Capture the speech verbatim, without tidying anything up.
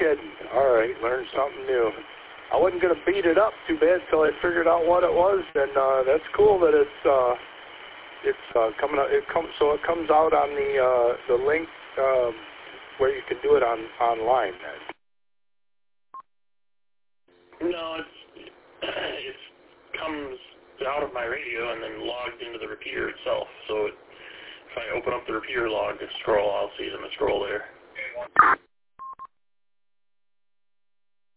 kidding. All right, learned something new. I wasn't going to beat it up too bad until I figured out what it was, and uh, that's cool that it's uh, it's uh, coming out. It comes so it comes out on the uh, the link um, where you can do it on online. No, it's it comes out of my radio and then logged into the repeater itself. So it, if I open up the repeater log and scroll, I'll see them scroll there.